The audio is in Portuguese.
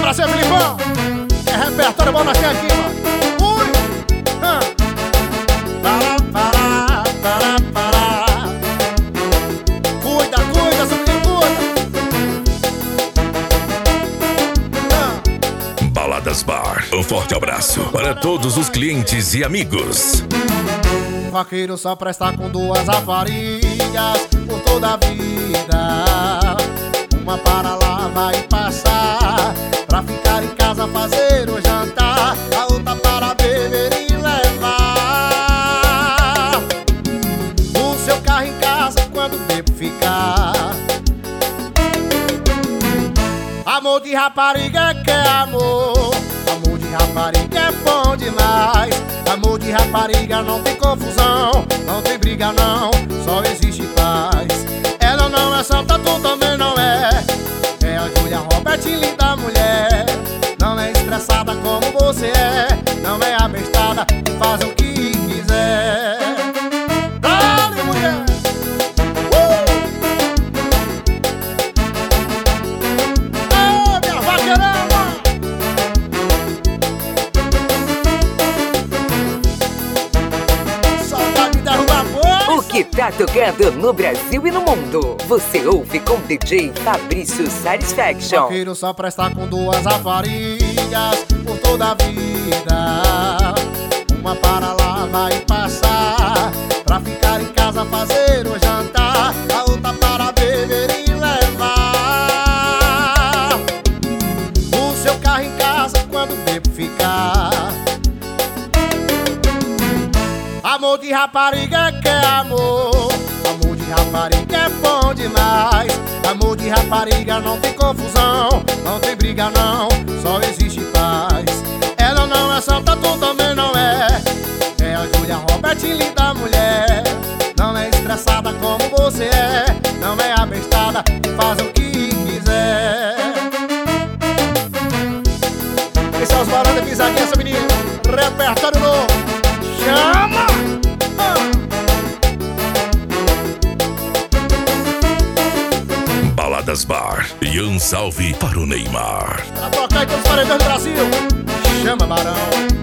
Bora, seu Filipão. É repertório bom nós temos aqui, mano. Ui. Para. Cuida, seu menino, cuida. Baladas Bar, um forte abraço para todos os clientes e amigos. Vaqueiro só presta com duas raparigas por toda a vida. Uma para lá vai passar pra ficar em casa fazer o jantar. A outra para beber e levar o seu carro em casa quando o tempo ficar. Amor de rapariga que é amor. Amor de rapariga é bom demais. Amor de rapariga não tem confusão, não tem briga não, só existe paz. Ela não é santa, tu também não é. É a Julia Roberts, linda mulher. Não é estressada como você é. Não é abestada, faz o que quiser. Dale, mulher! Oh, minha vaqueirama! O que tá tocando no Brasil e no mundo, você ouve com o DJ Fabrício Satisfaction. Vaqueiro só presta com duas raparigas por toda a vida. Uma para lá vai passar pra ficar em casa fazer o jantar. A outra para beber e levar o seu carro em casa quando o tempo ficar. Amor de rapariga que é amor. Amor de rapariga é bom demais. Amor de rapariga não tem confusão, não tem briga não, só existe paz. Ela não é santa, tu também não é. É a Julia Roberts, linda mulher. Não é estressada como você é. Não é abestada, faz o que quiser. Esse é os barões da pisadinha, essa menina. Repertório novo. Chama! Baladas Bar e um salve para o Neymar. Pra tocar em todos os paredões do Brasil. Chama, Barão.